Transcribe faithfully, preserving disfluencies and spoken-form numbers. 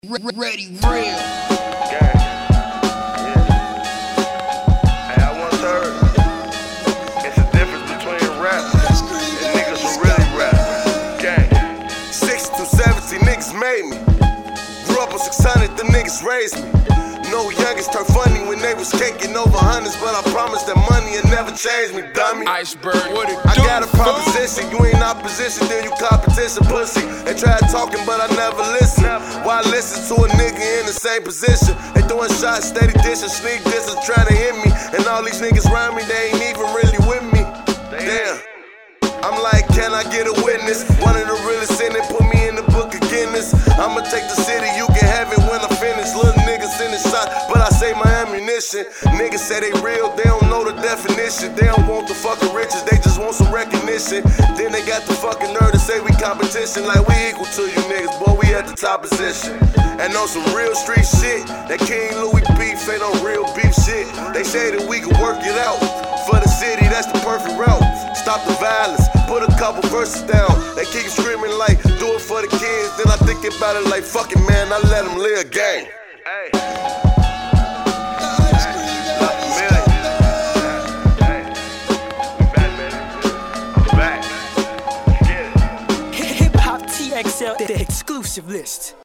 Ready, real. Gang. Yeah. Hey, I once heard it's a difference between rap and niggas who really rap. Gang. sixty to seventy niggas made me. Grew up on six hundred, the niggas raised me. No youngest turned funny when they was caking over hundreds, but I promise that money will never change me, dummy. Iceberg, what it I do, got a proposition, you ain't opposition, then you competition, pussy. They tried talking, but I never listen. Why listen to a nigga in the same position? They throwing shots, steady dishing, sneak dissing, trying to hit me. And all these niggas around me, they ain't even really with me. Damn. I'm like, can I get a witness? One of the realest in it, put me in the book of Guinness. I'ma take the city, you can have it when I finish. Little niggas in the shot, but I say my ammunition. Niggas say they real, they don't know the definition. They don't want the fucking riches, they just want some recognition. Then they got the fucking nerve to say we competition, like we equal to you niggas, boy, we at the top position. And on some real street shit, that King Louis beef ain't on real beef shit. They say that we can work it out. For the city, that's the perfect route. Stop the violence, put a couple verses down. They keep screaming like, do it for the kids. Then I think about it like, fuck it, man, I let them live gang. Hey. Hip Hop T X L, the exclusive list.